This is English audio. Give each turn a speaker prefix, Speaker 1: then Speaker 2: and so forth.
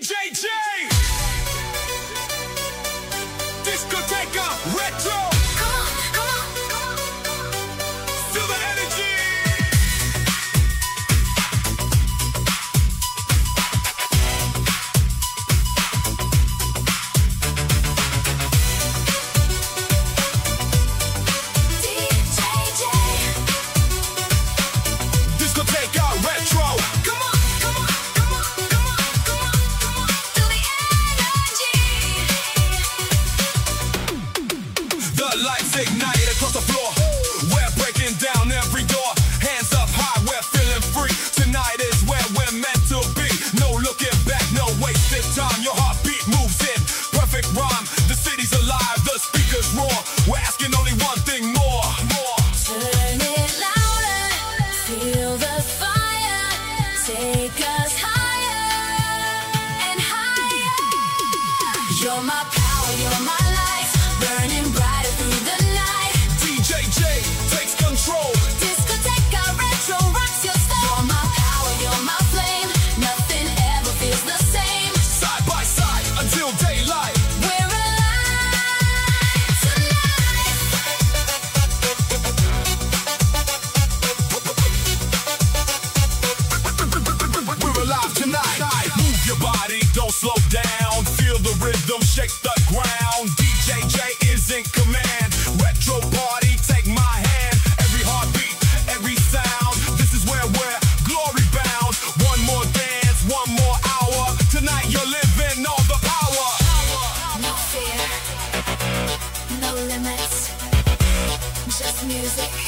Speaker 1: DJJ Discoteca Retro. Come on. Feel the energy.
Speaker 2: DJJ
Speaker 1: Discoteca Retro.
Speaker 2: Come on. Feel the energy.
Speaker 1: The lights ignite across the floor. We're breaking down every door. Hands up high, we're feeling free. Tonight is where we're meant to be. No looking back, no wasted time. Your heartbeat moves in perfect rhyme. The city's alive, the speakers roar. We're asking only one thing more.
Speaker 2: Turn it louder. Feel the fire. Take us higher and higher. You're my power, you're my light. Burning brighter through the night.
Speaker 1: DJJ takes control.
Speaker 2: Discoteca Retro rocks your soul. You're my power, you're my flame. Nothing ever feels the same.
Speaker 1: Side by side until daylight.
Speaker 2: We're alive tonight.
Speaker 1: We're alive tonight. Move your body, don't slow down. Feel the rhythm, shake the ground. DJJ is in command. Retro party, take my hand. Every heartbeat, every sound. This is where we're glory bound. One more dance, one more hour. Tonight you're living all the power.
Speaker 2: No fear, no limits. Just music